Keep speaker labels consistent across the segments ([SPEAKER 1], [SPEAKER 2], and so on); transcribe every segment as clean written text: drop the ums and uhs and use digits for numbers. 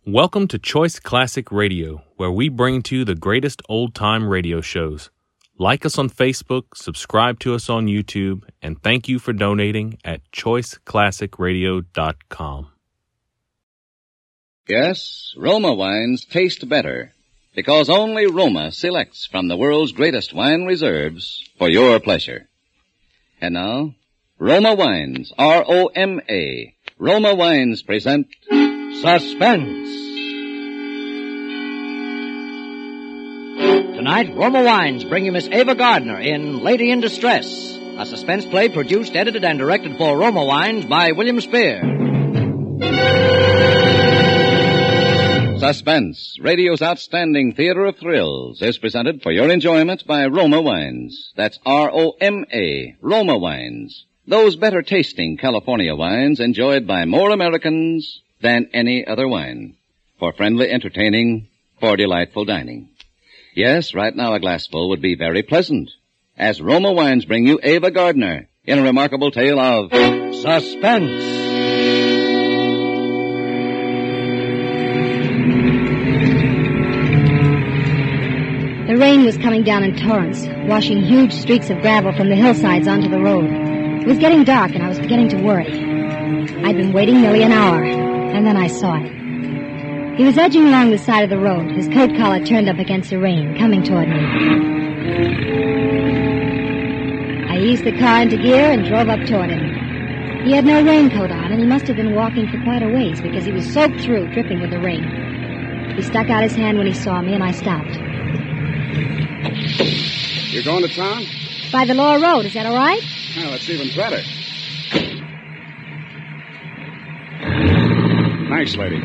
[SPEAKER 1] Welcome to Choice Classic Radio, where we bring to you the greatest old-time radio shows. Like us on Facebook, subscribe to us on YouTube, and thank you for donating at choiceclassicradio.com.
[SPEAKER 2] Yes, Roma wines taste better because only Roma selects from the world's greatest wine reserves for your pleasure. And now, Roma Wines, R-O-M-A. Roma Wines present
[SPEAKER 3] Suspense. Tonight, Roma Wines bring you Miss Ava Gardner in Lady in Distress, a suspense play produced, edited, and directed for Roma Wines by William Spear.
[SPEAKER 2] Suspense, radio's outstanding theater of thrills, is presented for your enjoyment by Roma Wines. That's R-O-M-A, Roma Wines. Those better tasting California wines enjoyed by more Americans than any other wine. For friendly entertaining, for delightful dining. Yes, right now a glassful would be very pleasant, as Roma Wines bring you Ava Gardner in a remarkable tale of
[SPEAKER 3] Suspense.
[SPEAKER 4] The rain was coming down in torrents, washing huge streaks of gravel from the hillsides onto the road. It was getting dark, and I was beginning to worry. I'd been waiting nearly an hour, and then I saw it. He was edging along the side of the road, his coat collar turned up against the rain, coming toward me. I eased the car into gear and drove up toward him. He had no raincoat on, and he must have been walking for quite a ways, because he was soaked through, dripping with the rain. He stuck out his hand when he saw me, and I stopped.
[SPEAKER 5] You're going to town?
[SPEAKER 4] By the Lower Road, is that all right?
[SPEAKER 5] Well, that's even better. Thanks, lady.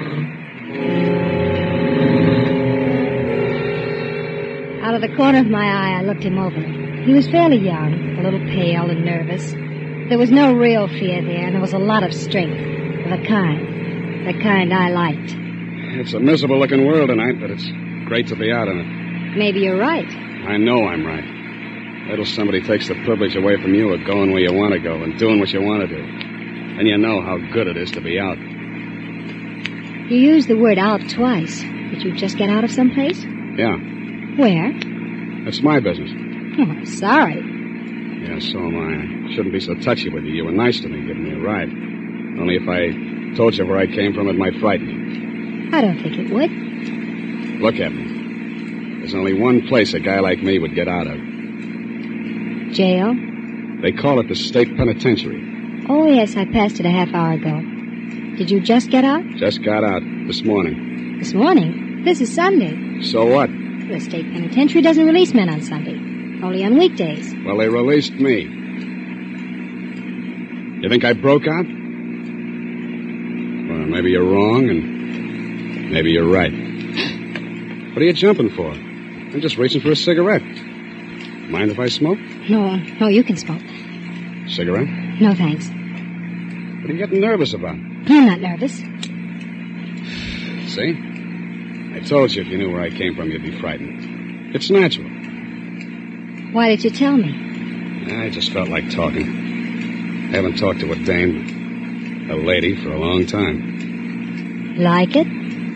[SPEAKER 4] Out of the corner of my eye, I looked him over. He was fairly young, a little pale and nervous. There was no real fear there, and there was a lot of strength. The kind I liked.
[SPEAKER 5] It's a miserable-looking world tonight, but it's great to be out in it.
[SPEAKER 4] Maybe you're right.
[SPEAKER 5] I know I'm right. Little somebody takes the privilege away from you of going where you want to go and doing what you want to do. And you know how good it is to be out.
[SPEAKER 4] You used the word out twice. Did you just get out of someplace?
[SPEAKER 5] Yeah.
[SPEAKER 4] Where?
[SPEAKER 5] It's my business.
[SPEAKER 4] Oh, I'm sorry.
[SPEAKER 5] Yeah, so am I. I shouldn't be so touchy with you. You were nice to me, giving me a ride. Only if I told you where I came from, it might frighten you.
[SPEAKER 4] I don't think it would.
[SPEAKER 5] Look at me. There's only one place a guy like me would get out of.
[SPEAKER 4] Jail?
[SPEAKER 5] They call it the state penitentiary.
[SPEAKER 4] Oh, yes, I passed it a half hour ago. Did you just get out?
[SPEAKER 5] Just got out this morning.
[SPEAKER 4] This morning? This is Sunday.
[SPEAKER 5] So what?
[SPEAKER 4] The state penitentiary doesn't release men on Sunday. Only on weekdays.
[SPEAKER 5] Well, they released me. You think I broke out? Well, maybe you're wrong, and maybe you're right. What are you jumping for? I'm just reaching for a cigarette. Mind if I smoke?
[SPEAKER 4] No, you can smoke.
[SPEAKER 5] Cigarette?
[SPEAKER 4] No, thanks.
[SPEAKER 5] What are you getting nervous about?
[SPEAKER 4] I'm not nervous.
[SPEAKER 5] See? I told you if you knew where I came from, you'd be frightened. It's natural.
[SPEAKER 4] Why did you tell me?
[SPEAKER 5] I just felt like talking. I haven't talked to a dame, a lady, for a long time.
[SPEAKER 4] Like it?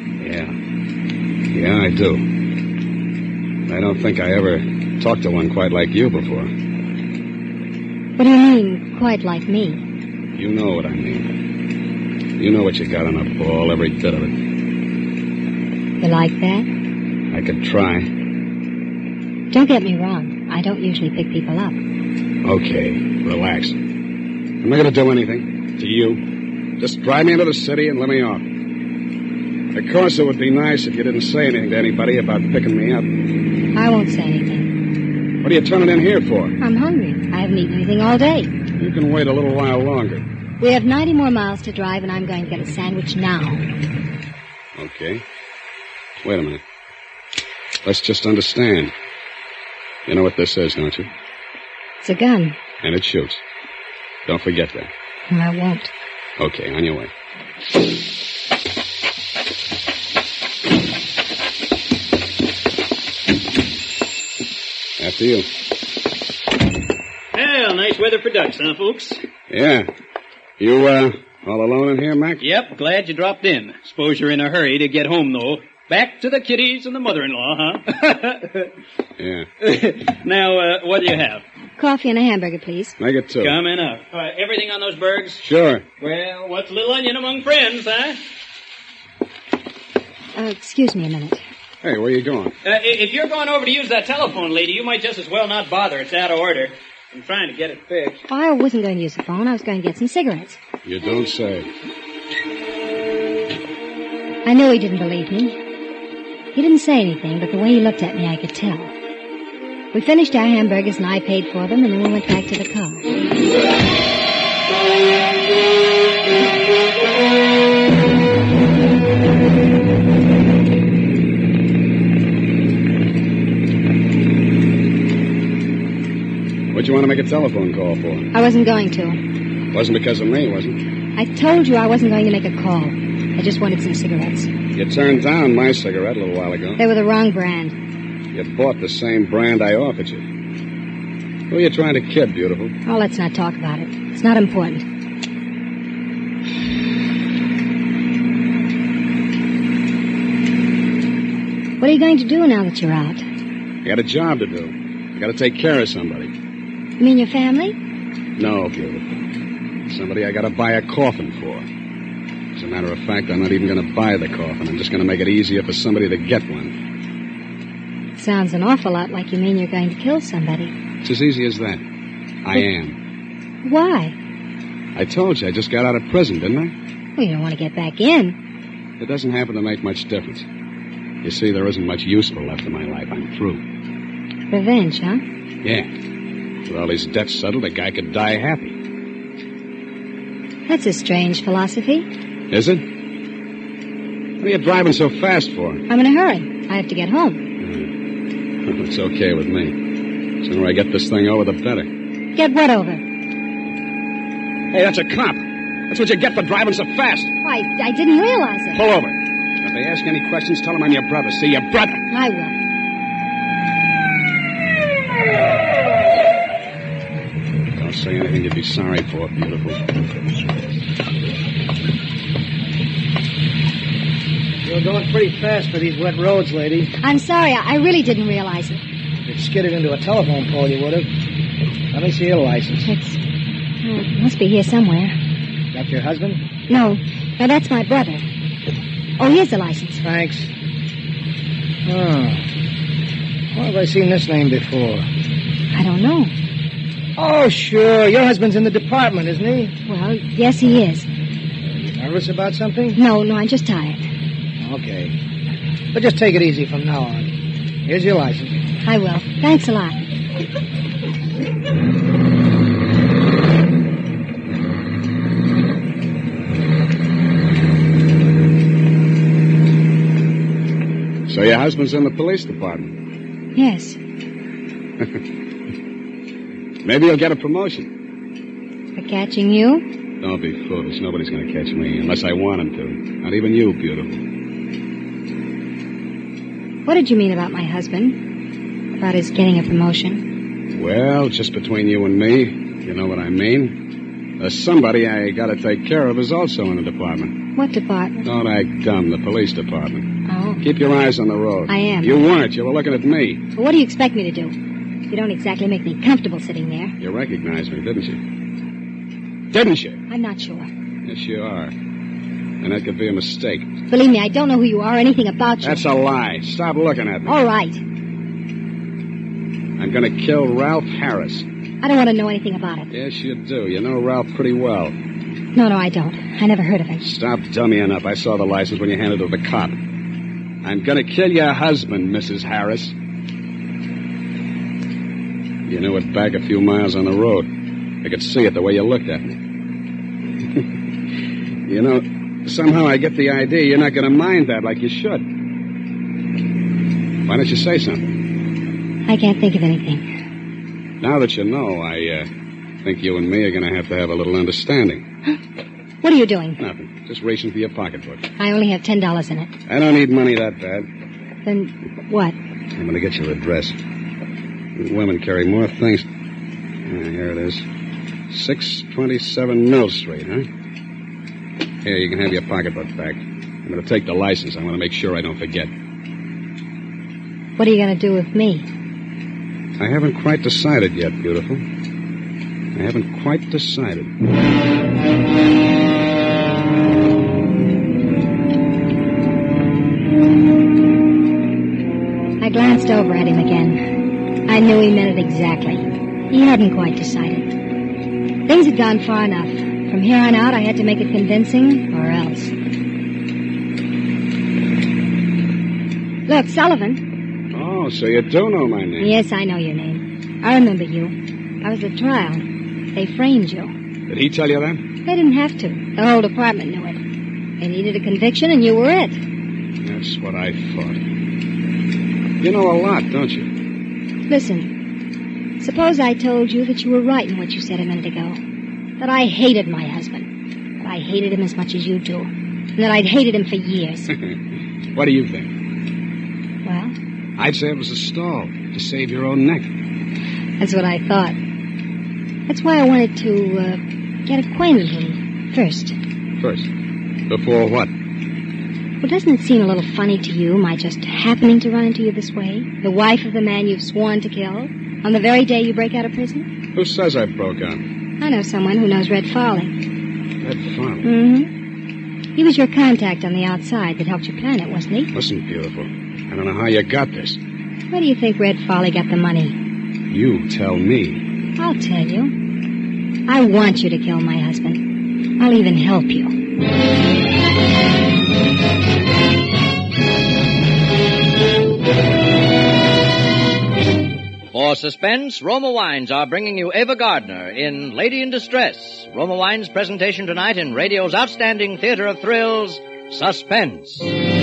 [SPEAKER 5] Yeah, I do. I don't think I ever talked to one quite like you before.
[SPEAKER 4] What do you mean, quite like me?
[SPEAKER 5] You know what I mean. You know what you got on a ball, every bit of it.
[SPEAKER 4] You like that?
[SPEAKER 5] I could try.
[SPEAKER 4] Don't get me wrong. I don't usually pick people up.
[SPEAKER 5] Okay, relax. I'm not going to do anything to you. Just drive me into the city and let me off. Of course, it would be nice if you didn't say anything to anybody about picking me up.
[SPEAKER 4] I won't say anything.
[SPEAKER 5] What are you turning in here for?
[SPEAKER 4] I'm hungry. I haven't eaten anything all day.
[SPEAKER 5] You can wait a little while longer.
[SPEAKER 4] We have 90 more miles to drive, and I'm going to get a sandwich now.
[SPEAKER 5] Okay. Wait a minute. Let's just understand. You know what this is, don't you?
[SPEAKER 4] It's a gun.
[SPEAKER 5] And it shoots. Don't forget that.
[SPEAKER 4] I won't.
[SPEAKER 5] Okay, on your way. After you.
[SPEAKER 6] Well, nice weather for ducks, huh, folks?
[SPEAKER 5] Yeah. You All alone in here, Mac?
[SPEAKER 6] Yep, glad you dropped in. Suppose you're in a hurry to get home, though. Back to the kiddies and the mother-in-law, huh?
[SPEAKER 5] Yeah.
[SPEAKER 6] Now, what do you have?
[SPEAKER 4] Coffee and a hamburger, please.
[SPEAKER 5] Make it 2.
[SPEAKER 6] Coming up. Everything on those burgers?
[SPEAKER 5] Sure.
[SPEAKER 6] Well, what's a little onion among friends, huh?
[SPEAKER 4] Excuse me a minute.
[SPEAKER 5] Hey, where you going?
[SPEAKER 6] If you're going over to use that telephone, lady, you might just as well not bother. It's out of order. I'm trying to get it fixed.
[SPEAKER 4] Oh, I wasn't going to use the phone. I was going to get some cigarettes.
[SPEAKER 5] You don't say.
[SPEAKER 4] I knew he didn't believe me. He didn't say anything, but the way he looked at me, I could tell. We finished our hamburgers and I paid for them, and then we went back to the car.
[SPEAKER 5] What'd you want to make a telephone call for?
[SPEAKER 4] I wasn't going to.
[SPEAKER 5] Wasn't because of me, was it?
[SPEAKER 4] I told you I wasn't going to make a call. I just wanted some cigarettes.
[SPEAKER 5] You turned down my cigarette a little while ago.
[SPEAKER 4] They were the wrong brand.
[SPEAKER 5] You bought the same brand I offered you. Who are you trying to kid, beautiful?
[SPEAKER 4] Oh, let's not talk about it. It's not important. What are you going to do now that you're out?
[SPEAKER 5] I got a job to do. I got to take care of somebody.
[SPEAKER 4] You mean your family?
[SPEAKER 5] No, beautiful. Somebody I got to buy a coffin for. As a matter of fact, I'm not even going to buy the coffin. I'm just going to make it easier for somebody to get one.
[SPEAKER 4] Sounds an awful lot like you mean you're going to kill somebody.
[SPEAKER 5] It's as easy as that. I am.
[SPEAKER 4] Why?
[SPEAKER 5] I told you I just got out of prison, didn't I?
[SPEAKER 4] Well, you don't want to get back in.
[SPEAKER 5] It doesn't happen to make much difference. You see, there isn't much useful left in my life. I'm through.
[SPEAKER 4] Revenge, huh?
[SPEAKER 5] Yeah. With all these debts settled, a guy could die happy.
[SPEAKER 4] That's a strange philosophy.
[SPEAKER 5] Is it? What are you driving so fast for?
[SPEAKER 4] I'm in a hurry. I have to get home.
[SPEAKER 5] It's okay with me. The sooner I get this thing over, the better.
[SPEAKER 4] Get what over?
[SPEAKER 5] Hey, that's a cop. That's what you get for driving so fast.
[SPEAKER 4] Why, I didn't realize it.
[SPEAKER 5] Pull over. If they ask any questions, tell them I'm your brother. See, your brother.
[SPEAKER 4] I will.
[SPEAKER 5] Don't say anything you'd be sorry for, beautiful.
[SPEAKER 7] You're going pretty fast for these wet roads, lady.
[SPEAKER 4] I'm sorry. I really didn't realize it.
[SPEAKER 7] If you'd skidded into a telephone pole, you would have. Let me see your license.
[SPEAKER 4] It must be here somewhere.
[SPEAKER 7] That your husband?
[SPEAKER 4] No, that's my brother. Oh, here's the license.
[SPEAKER 7] Thanks. Oh. Where have I seen this name before?
[SPEAKER 4] I don't know.
[SPEAKER 7] Oh, sure. Your husband's in the department, isn't he?
[SPEAKER 4] Well, yes, he is.
[SPEAKER 7] You nervous about something?
[SPEAKER 4] No, I'm just tired.
[SPEAKER 7] Okay. But just take it easy from now on. Here's your license.
[SPEAKER 4] I will. Thanks a lot.
[SPEAKER 5] So your husband's in the police department?
[SPEAKER 4] Yes.
[SPEAKER 5] Maybe you'll get a promotion.
[SPEAKER 4] For catching you?
[SPEAKER 5] Don't be foolish. Nobody's going to catch me unless I want him to. Not even you, beautiful.
[SPEAKER 4] What did you mean about my husband? About his getting a promotion?
[SPEAKER 5] Well, just between you and me, you know what I mean. Somebody I got to take care of is also in the department.
[SPEAKER 4] What department?
[SPEAKER 5] Don't act dumb. The police department.
[SPEAKER 4] Oh.
[SPEAKER 5] Keep your eyes on the road.
[SPEAKER 4] I am.
[SPEAKER 5] You weren't. You were looking at me.
[SPEAKER 4] Well, what do you expect me to do? You don't exactly make me comfortable sitting there.
[SPEAKER 5] You recognized me, didn't you? Didn't you?
[SPEAKER 4] I'm not sure.
[SPEAKER 5] Yes, you are. And that could be a mistake.
[SPEAKER 4] Believe me, I don't know who you are or anything about you.
[SPEAKER 5] That's a lie. Stop looking at me.
[SPEAKER 4] All right.
[SPEAKER 5] I'm going to kill Ralph Harris.
[SPEAKER 4] I don't want to know anything about it.
[SPEAKER 5] Yes, you do. You know Ralph pretty well.
[SPEAKER 4] No, I don't. I never heard of him.
[SPEAKER 5] Stop dummying up. I saw the license when you handed it to the cop. I'm going to kill your husband, Mrs. Harris. You knew it back a few miles on the road. I could see it the way you looked at me. You know, somehow I get the idea you're not going to mind that like you should. Why don't you say something?
[SPEAKER 4] I can't think of anything.
[SPEAKER 5] Now that you know, I think you and me are going to have a little understanding.
[SPEAKER 4] What are you doing?
[SPEAKER 5] Nothing. Just reaching for your pocketbook.
[SPEAKER 4] I only have $10 in it.
[SPEAKER 5] I don't need money that bad.
[SPEAKER 4] Then what?
[SPEAKER 5] I'm going to get your address. Women carry more things. Here it is. 627 Mill Street, huh? Here, you can have your pocketbook back. I'm going to take the license. I want to make sure I don't forget.
[SPEAKER 4] What are you going to do with me?
[SPEAKER 5] I haven't quite decided yet, beautiful. I haven't quite decided.
[SPEAKER 4] I glanced over at him again. I knew he meant it exactly. He hadn't quite decided. Things had gone far enough. From here on out, I had to make it convincing, or else. Look, Sullivan.
[SPEAKER 5] Oh, so you do know my name.
[SPEAKER 4] Yes, I know your name. I remember you. I was at trial. They framed you.
[SPEAKER 5] Did he tell you that?
[SPEAKER 4] They didn't have to. The whole department knew it. They needed a conviction, and you were it.
[SPEAKER 5] That's what I thought. You know a lot, don't you?
[SPEAKER 4] Listen, suppose I told you that you were right in what you said a minute ago. That I hated my husband. That I hated him as much as you do. And that I'd hated him for years.
[SPEAKER 5] What do you think?
[SPEAKER 4] Well?
[SPEAKER 5] I'd say it was a stall to save your own neck.
[SPEAKER 4] That's what I thought. That's why I wanted to get acquainted with him first.
[SPEAKER 5] First? Before what?
[SPEAKER 4] Well, doesn't it seem a little funny to you, my just happening to run into you this way? The wife of the man you've sworn to kill, on the very day you break out of prison?
[SPEAKER 5] Who says I broke out?
[SPEAKER 4] I know someone who knows Red Farley.
[SPEAKER 5] Red Farley?
[SPEAKER 4] Mm-hmm. He was your contact on the outside that helped you plan it, wasn't he?
[SPEAKER 5] Listen, beautiful, I don't know how you got this.
[SPEAKER 4] Where do you think Red Farley got the money?
[SPEAKER 5] You tell me.
[SPEAKER 4] I'll tell you. I want you to kill my husband. I'll even help you.
[SPEAKER 3] For suspense, Roma Wines are bringing you Ava Gardner in Lady in Distress. Roma Wines' presentation tonight in radio's outstanding theater of thrills, Suspense.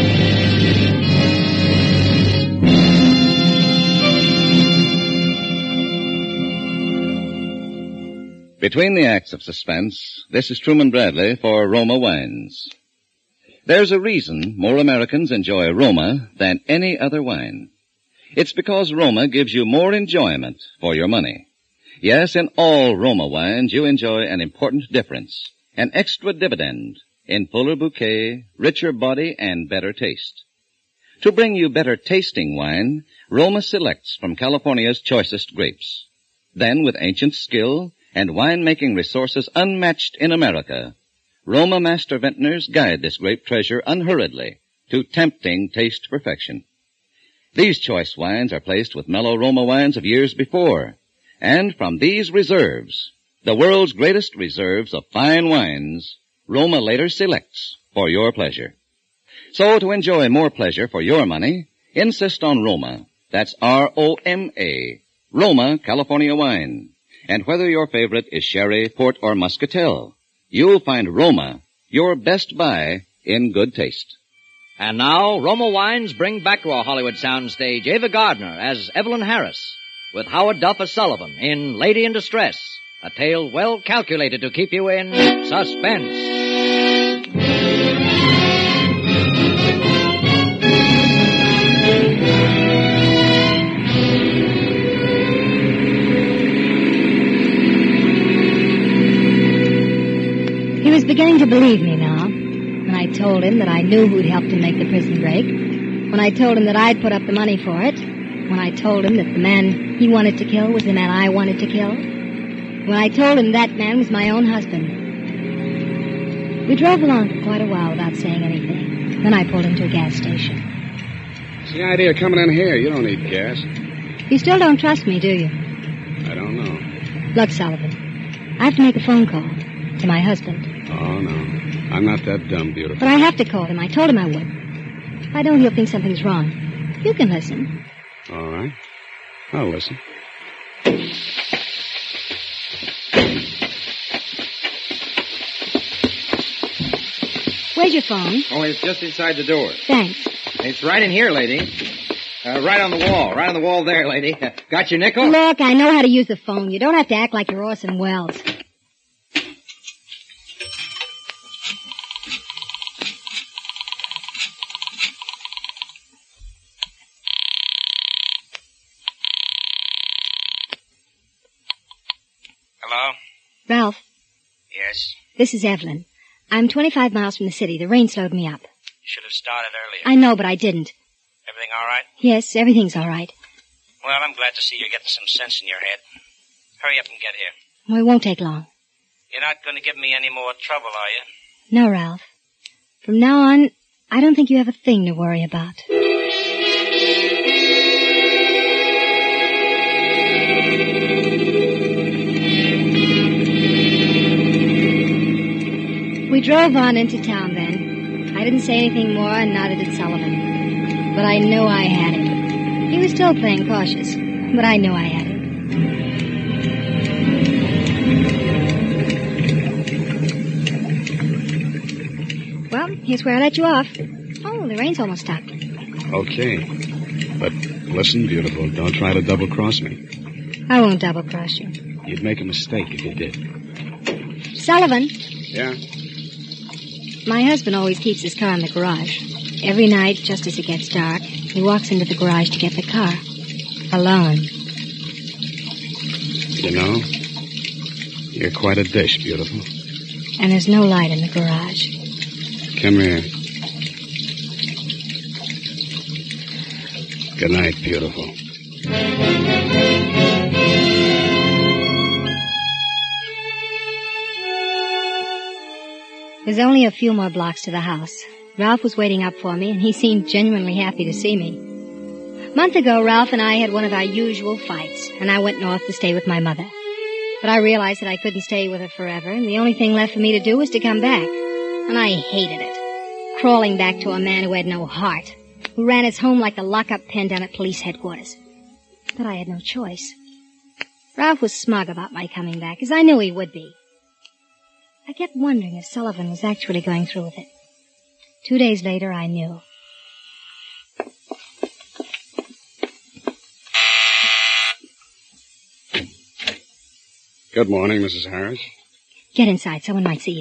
[SPEAKER 2] Between the acts of suspense, this is Truman Bradley for Roma Wines. There's a reason more Americans enjoy Roma than any other wine. It's because Roma gives you more enjoyment for your money. Yes, in all Roma wines you enjoy an important difference, an extra dividend in fuller bouquet, richer body, and better taste. To bring you better tasting wine, Roma selects from California's choicest grapes. Then, with ancient skill and wine-making resources unmatched in America, Roma master vintners guide this grape treasure unhurriedly to tempting taste perfection. These choice wines are placed with mellow Roma wines of years before, and from these reserves, the world's greatest reserves of fine wines, Roma later selects for your pleasure. So to enjoy more pleasure for your money, insist on Roma. That's R-O-M-A, Roma California wine. And whether your favorite is sherry, port, or muscatel, you'll find Roma your best buy in good taste.
[SPEAKER 3] And now, Roma Wines bring back to our Hollywood soundstage Ava Gardner as Evelyn Harris, with Howard Duff as Sullivan in Lady in Distress, a tale well calculated to keep you in suspense.
[SPEAKER 4] He was beginning to believe me now. When I told him that I knew who'd helped him make the prison break. When I told him that I'd put up the money for it. When I told him that the man he wanted to kill was the man I wanted to kill. When I told him that man was my own husband. We drove along for quite a while without saying anything. Then I pulled into a gas station.
[SPEAKER 5] What's the idea of coming in here? You don't need gas.
[SPEAKER 4] You still don't trust me, do you?
[SPEAKER 5] I don't know.
[SPEAKER 4] Look, Sullivan, I have to make a phone call to my husband.
[SPEAKER 5] Oh, no. I'm not that dumb, beautiful.
[SPEAKER 4] But I have to call him. I told him I would. If I don't, he'll think something's wrong. You can listen.
[SPEAKER 5] All right. I'll listen.
[SPEAKER 4] Where's your phone?
[SPEAKER 8] Oh, it's just inside the door.
[SPEAKER 4] Thanks.
[SPEAKER 8] It's right in here, lady. Right on the wall. Right on the wall there, lady. Got your nickel?
[SPEAKER 4] Look, I know how to use the phone. You don't have to act like you're Orson Welles.
[SPEAKER 9] Hello?
[SPEAKER 4] Ralph,
[SPEAKER 9] Yes?
[SPEAKER 4] this is Evelyn. I'm 25 miles from the city. The rain slowed me up.
[SPEAKER 9] You should have started earlier.
[SPEAKER 4] I know, but I didn't.
[SPEAKER 9] Everything all right?
[SPEAKER 4] Yes, everything's all right.
[SPEAKER 9] Well, I'm glad to see you're getting some sense in your head. Hurry up and get here.
[SPEAKER 4] Well, it won't take long.
[SPEAKER 9] You're not going to give me any more trouble, are you?
[SPEAKER 4] No, Ralph. From now on, I don't think you have a thing to worry about. We drove on into town then. I didn't say anything more, and neither did Sullivan. But I knew I had it. He was still playing cautious, but I knew I had it. Well, here's where I let you off. Oh, the rain's almost stopped.
[SPEAKER 5] Okay. But listen, beautiful, don't try to double-cross me.
[SPEAKER 4] I won't double-cross you.
[SPEAKER 5] You'd make a mistake if you did.
[SPEAKER 4] Sullivan.
[SPEAKER 5] Yeah?
[SPEAKER 4] My husband always keeps his car in the garage. Every night, just as it gets dark, he walks into the garage to get the car. Alone.
[SPEAKER 5] You know, you're quite a dish, beautiful.
[SPEAKER 4] And there's no light in the garage.
[SPEAKER 5] Come here. Good night, beautiful.
[SPEAKER 4] There's only a few more blocks to the house. Ralph was waiting up for me, and he seemed genuinely happy to see me. A month ago, Ralph and I had one of our usual fights, and I went north to stay with my mother. But I realized that I couldn't stay with her forever, and the only thing left for me to do was to come back. And I hated it. Crawling back to a man who had no heart, who ran his home like a lock-up pen down at police headquarters. But I had no choice. Ralph was smug about my coming back, as I knew he would be. I kept wondering if Sullivan was actually going through with it. 2 days later, I knew.
[SPEAKER 5] Good morning, Mrs. Harris.
[SPEAKER 4] Get inside. Someone might see you.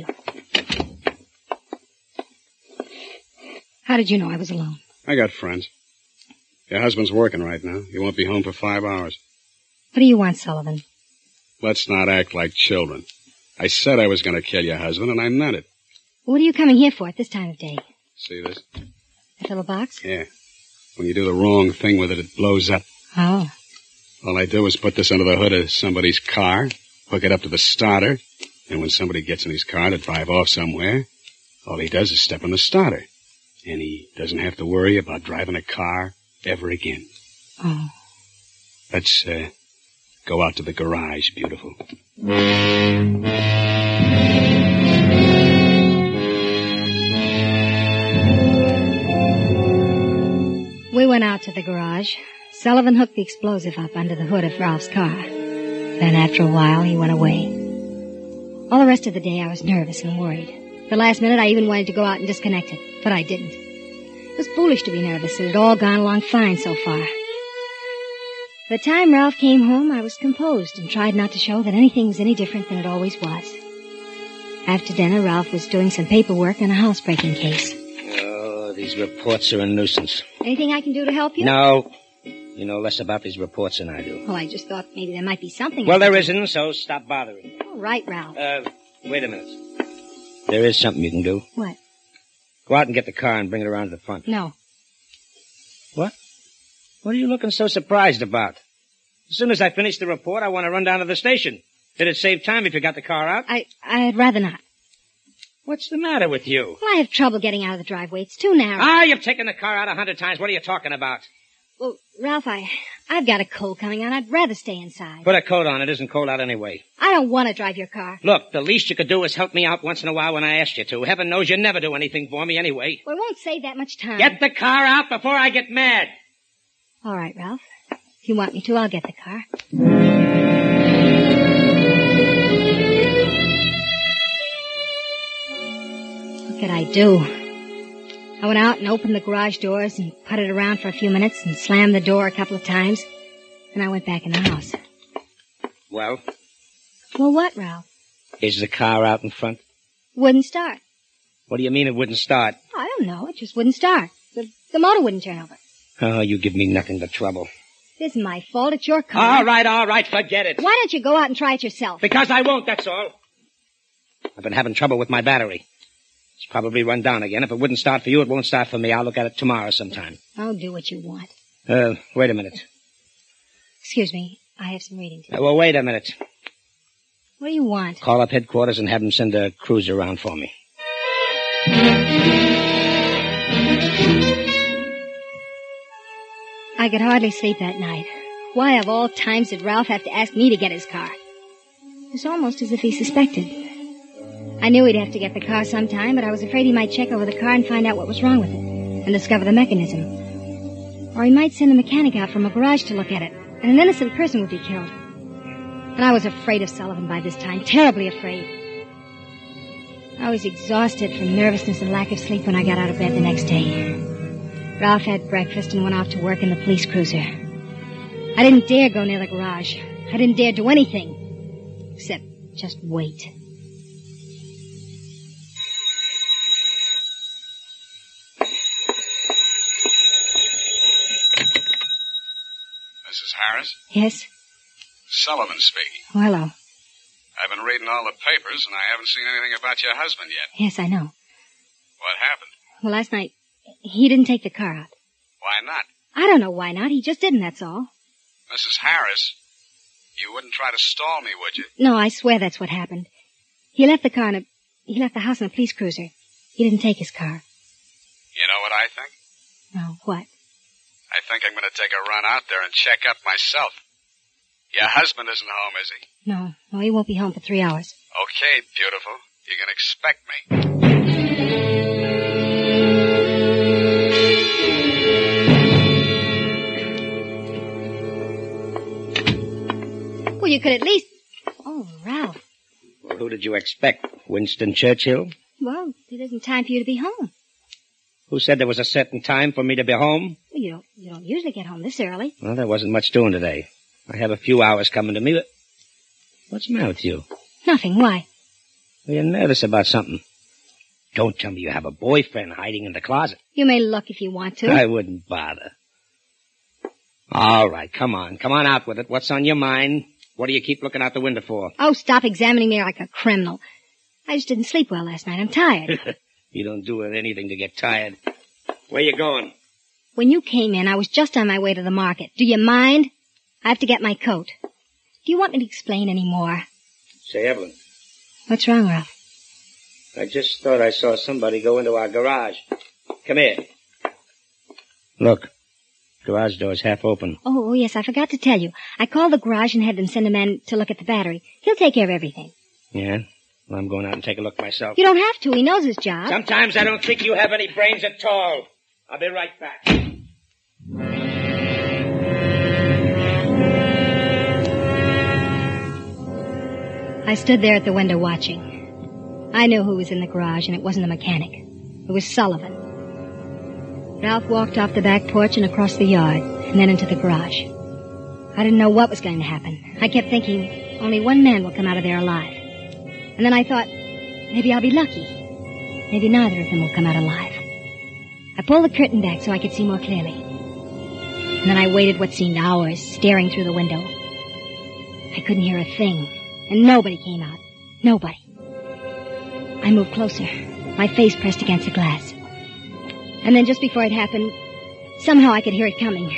[SPEAKER 4] How did you know I was alone?
[SPEAKER 5] I got friends. Your husband's working right now. He won't be home for 5 hours.
[SPEAKER 4] What do you want, Sullivan?
[SPEAKER 5] Let's not act like children. I said I was going to kill your husband, and I meant it.
[SPEAKER 4] What are you coming here for at this time of day?
[SPEAKER 5] See this?
[SPEAKER 4] That little box?
[SPEAKER 5] Yeah. When you do the wrong thing with it, it blows up.
[SPEAKER 4] Oh.
[SPEAKER 5] All I do is put this under the hood of somebody's car, hook it up to the starter, and when somebody gets in his car to drive off somewhere, all he does is step on the starter. And he doesn't have to worry about driving a car ever again.
[SPEAKER 4] Oh.
[SPEAKER 5] Let's, go out to the garage, beautiful.
[SPEAKER 4] We went out to the garage. Sullivan hooked the explosive up under the hood of Ralph's car. Then after a while, he went away. All the rest of the day, I was nervous and worried. The last minute, I even wanted to go out and disconnect it, but I didn't. It was foolish to be nervous. It had all gone along fine so far. By the time Ralph came home, I was composed and tried not to show that anything was any different than it always was. After dinner, Ralph was doing some paperwork on a housebreaking case.
[SPEAKER 8] Oh, these reports are a nuisance.
[SPEAKER 4] Anything I can do to help you?
[SPEAKER 8] No. You know less about these reports than I do.
[SPEAKER 4] Well, I just thought maybe there might be something.
[SPEAKER 8] Well, there isn't, so stop bothering.
[SPEAKER 4] All right, Ralph.
[SPEAKER 8] Wait a minute. There is something you can do.
[SPEAKER 4] What?
[SPEAKER 8] Go out and get the car and bring it around to the front.
[SPEAKER 4] No.
[SPEAKER 8] What? What are you looking so surprised about? As soon as I finish the report, I want to run down to the station. Did it save time if you got the car out?
[SPEAKER 4] I'd rather not.
[SPEAKER 8] What's the matter with you?
[SPEAKER 4] Well, I have trouble getting out of the driveway. It's too narrow.
[SPEAKER 8] Ah, you've taken the car out 100 times. What are you talking about?
[SPEAKER 4] Well, Ralph, I've got a cold coming on. I'd rather stay inside.
[SPEAKER 8] Put a coat on. It isn't cold out anyway.
[SPEAKER 4] I don't want to drive your car.
[SPEAKER 8] Look, the least you could do is help me out once in a while when I ask you to. Heaven knows you never do anything for me anyway.
[SPEAKER 4] Well, it won't save that much time.
[SPEAKER 8] Get the car out before I get mad.
[SPEAKER 4] All right, Ralph. If you want me to, I'll get the car. What could I do? I went out and opened the garage doors and putted around for a few minutes and slammed the door a couple of times. Then I went back in the house.
[SPEAKER 8] Well?
[SPEAKER 4] Well, what, Ralph?
[SPEAKER 8] Is the car out in front?
[SPEAKER 4] Wouldn't start.
[SPEAKER 8] What do you mean it wouldn't start?
[SPEAKER 4] I don't know. It just wouldn't start. The motor wouldn't turn over.
[SPEAKER 8] Oh, you give me nothing but trouble.
[SPEAKER 4] It isn't my fault. It's your car.
[SPEAKER 8] All right, forget it.
[SPEAKER 4] Why don't you go out and try it yourself?
[SPEAKER 8] Because I won't, that's all. I've been having trouble with my battery. It's probably run down again. If it wouldn't start for you, it won't start for me. I'll look at it tomorrow sometime.
[SPEAKER 4] I'll do what you want.
[SPEAKER 8] Wait a minute.
[SPEAKER 4] Excuse me. I have some reading to do.
[SPEAKER 8] Well, wait a minute.
[SPEAKER 4] What do you want?
[SPEAKER 8] Call up headquarters and have them send a cruiser around for me.
[SPEAKER 4] I could hardly sleep that night. Why of all times did Ralph have to ask me to get his car? It was almost as if he suspected. I knew he'd have to get the car sometime, but I was afraid he might check over the car and find out what was wrong with it, and discover the mechanism. Or he might send a mechanic out from a garage to look at it, and an innocent person would be killed. And I was afraid of Sullivan by this time, terribly afraid. I was exhausted from nervousness and lack of sleep when I got out of bed the next day. Ralph had breakfast and went off to work in the police cruiser. I didn't dare go near the garage. I didn't dare do anything, except just wait.
[SPEAKER 5] Mrs. Harris?
[SPEAKER 4] Yes?
[SPEAKER 5] Sullivan speaking.
[SPEAKER 4] Oh, hello.
[SPEAKER 5] I've been reading all the papers, and I haven't seen anything about your husband yet.
[SPEAKER 4] Yes, I know.
[SPEAKER 5] What happened?
[SPEAKER 4] Well, last night, he didn't take the car out.
[SPEAKER 5] Why not?
[SPEAKER 4] I don't know why not. He just didn't, that's all.
[SPEAKER 5] Mrs. Harris, you wouldn't try to stall me, would you?
[SPEAKER 4] No, I swear that's what happened. He left the house in a police cruiser. He didn't take his car.
[SPEAKER 5] You know what I think?
[SPEAKER 4] No, what?
[SPEAKER 5] I think I'm going to take a run out there and check up myself. Your husband isn't home, is he?
[SPEAKER 4] No, he won't be home for 3 hours.
[SPEAKER 5] Okay, beautiful. You can expect me.
[SPEAKER 4] Well, you could at least... Oh, Ralph.
[SPEAKER 8] Well, who did you expect? Winston Churchill?
[SPEAKER 4] Well, it isn't time for you to be home.
[SPEAKER 8] Who said there was a certain time for me to be home?
[SPEAKER 4] Well, you don't usually get home this early.
[SPEAKER 8] Well, there wasn't much doing today. I have a few hours coming to me, but... What's the matter with you?
[SPEAKER 4] Nothing. Why?
[SPEAKER 8] Well, you're nervous about something. Don't tell me you have a boyfriend hiding in the closet.
[SPEAKER 4] You may look if you want to.
[SPEAKER 8] I wouldn't bother. All right, come on. Come on out with it. What's on your mind? What do you keep looking out the window for?
[SPEAKER 4] Oh, stop examining me like a criminal. I just didn't sleep well last night. I'm tired.
[SPEAKER 8] You don't do anything to get tired. Where you going?
[SPEAKER 4] When you came in, I was just on my way to the market. Do you mind? I have to get my coat. Do you want me to explain any more?
[SPEAKER 8] Say, Evelyn.
[SPEAKER 4] What's wrong, Ralph?
[SPEAKER 8] I just thought I saw somebody go into our garage. Come here. Look. Garage door's half open.
[SPEAKER 4] Oh, yes, I forgot to tell you. I called the garage and had them send a man to look at the battery. He'll take care of everything.
[SPEAKER 8] Yeah? Well, I'm going out and take a look myself.
[SPEAKER 4] You don't have to. He knows his job.
[SPEAKER 8] Sometimes I don't think you have any brains at all. I'll be right back.
[SPEAKER 4] I stood there at the window watching. I knew who was in the garage, and it wasn't a mechanic. It was Sullivan. Ralph walked off the back porch and across the yard, and then into the garage. I didn't know what was going to happen. I kept thinking, only one man will come out of there alive. And then I thought, maybe I'll be lucky. Maybe neither of them will come out alive. I pulled the curtain back so I could see more clearly. And then I waited what seemed hours, staring through the window. I couldn't hear a thing, and nobody came out. Nobody. I moved closer, my face pressed against the glass. And then just before it happened, somehow I could hear it coming.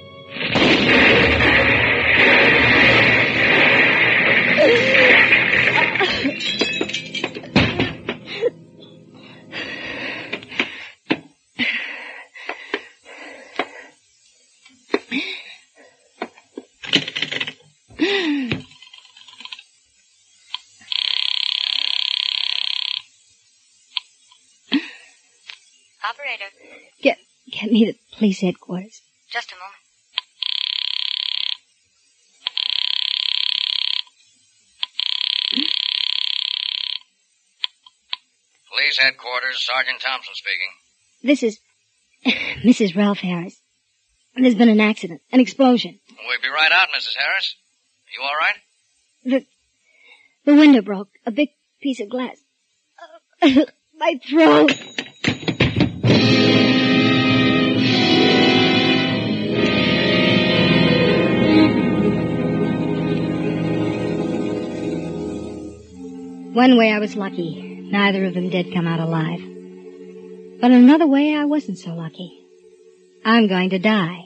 [SPEAKER 10] Operator.
[SPEAKER 4] Get me to police headquarters.
[SPEAKER 10] Just a moment.
[SPEAKER 3] Police headquarters, Sergeant Thompson speaking.
[SPEAKER 4] This is Mrs. Ralph Harris. There's been an accident, an explosion.
[SPEAKER 3] We'll be right out, Mrs. Harris. You all right?
[SPEAKER 4] The window broke. A big piece of glass. My throat. One way I was lucky. Neither of them did come out alive. But in another way, I wasn't so lucky. I'm going to die.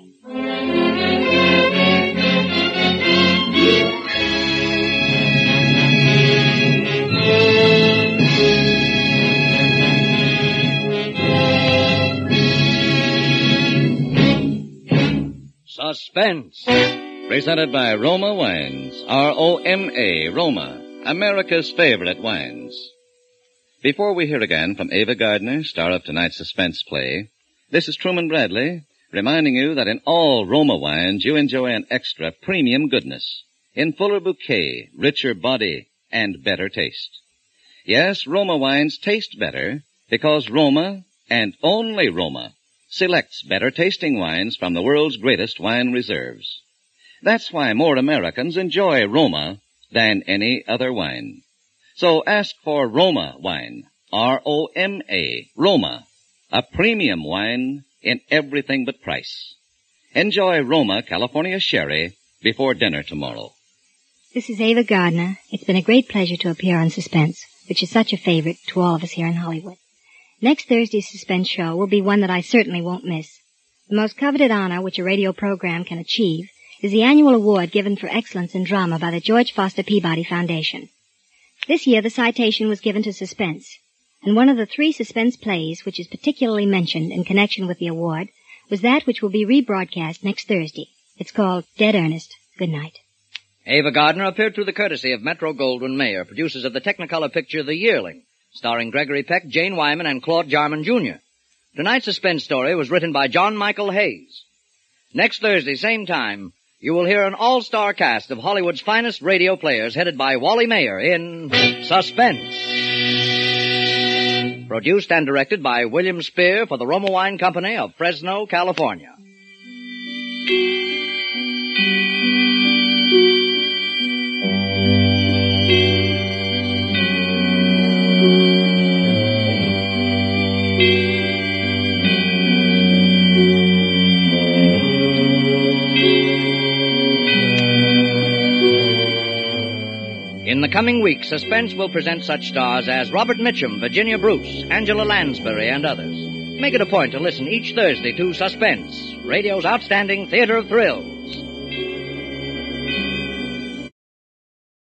[SPEAKER 3] Suspense.
[SPEAKER 2] Presented by Roma Wines. R-O-M-A, Roma, America's favorite wines. Before we hear again from Ava Gardner, star of tonight's suspense play, this is Truman Bradley, reminding you that in all Roma wines you enjoy an extra premium goodness, in fuller bouquet, richer body, and better taste. Yes, Roma wines taste better because Roma, and only Roma, selects better tasting wines from the world's greatest wine reserves. That's why more Americans enjoy Roma than any other wine. So ask for Roma wine, R-O-M-A, Roma, a premium wine in everything but price. Enjoy Roma California Sherry before dinner tomorrow.
[SPEAKER 4] This is Ava Gardner. It's been a great pleasure to appear on Suspense, which is such a favorite to all of us here in Hollywood. Next Thursday's Suspense show will be one that I certainly won't miss. The most coveted honor which a radio program can achieve is the annual award given for excellence in drama by the George Foster Peabody Foundation. This year the citation was given to Suspense, and one of the 3 suspense plays which is particularly mentioned in connection with the award was that which will be rebroadcast next Thursday. It's called Dead Earnest. Good night.
[SPEAKER 3] Ava Gardner appeared through the courtesy of Metro-Goldwyn-Mayer, producers of the Technicolor picture The Yearling, starring Gregory Peck, Jane Wyman, and Claude Jarman, Jr. Tonight's suspense story was written by John Michael Hayes. Next Thursday, same time, you will hear an all-star cast of Hollywood's finest radio players headed by Wally Mayer in Suspense. Produced and directed by William Spear for the Roma Wine Company of Fresno, California. In the coming weeks, Suspense will present such stars as Robert Mitchum, Virginia Bruce, Angela Lansbury, and others. Make it a point to listen each Thursday to Suspense, radio's outstanding theater of thrills.